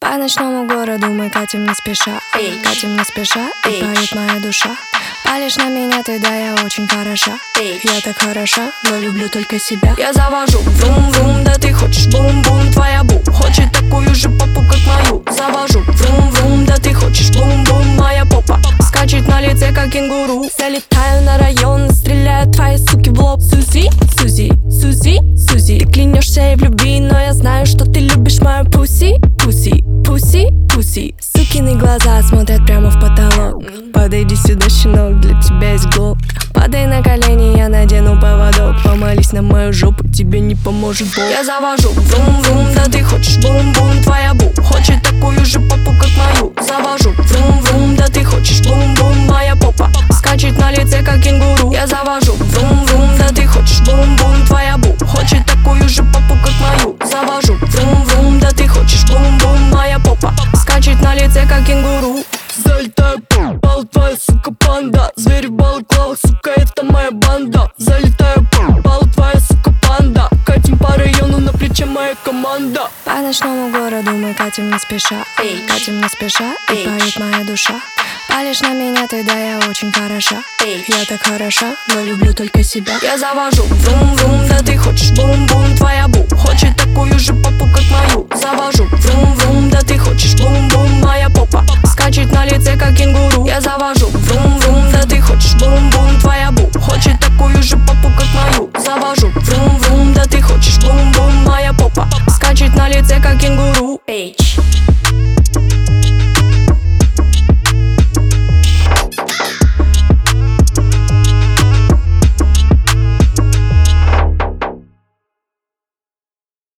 По ночному городу мы катим не спеша, катим не спеша, и поет моя душа. Палишь на меня ты, да, я очень хороша. Я так хороша, но люблю только себя. Я завожу врум-врум, да ты хочешь бум-бум. Твоя бу хочет такую же попу, как мою. Завожу врум-врум, да ты хочешь бум-бум. Моя попа скачет на лице, как кенгуру. Залетаю на район, стреляю твои суки в лоб. Сузи, Сузи, Сузи, Сузи. Ты клянешься и в любви, но я знаю, что ты любишь мою пуси. Пуси, пуси, пуси. Сукины глаза смотрят прямо в потолок. Подойди сюда, щенок, для тебя есть глок. Падай на колени, я надену поводок. Помолись на мою жопу, тебе не поможет Бог. Я завожу врум-врум, да ты хочешь бум-бум. Твоя бу хочет такую же попу, как мою. Завожу врум-врум, да ты хочешь бум-бум. Моя попа скачет на лице, как кенгуру. Я завожу врум-врум, да ты хочешь бум-бум. Твоя бу хочет такую же попу, как мою. Завожу врум-врум, да ты хочешь бум-бум. Моя попа скачет на лице, как кенгуру. Залетаю пал, твоя сука панда. Звери в балаклавах, сука, это моя банда. Залетаю пал, твоя сука панда. Катим по району, на плече моя команда. По ночному городу мы катим не спеша, катим не спеша, и поет моя душа. Палишь на меня ты, да, я очень хороша. Я так хороша, но люблю только себя. Я завожу врум-врум, да ты хочешь бум-бум. Твоя бу хочет такую же попу,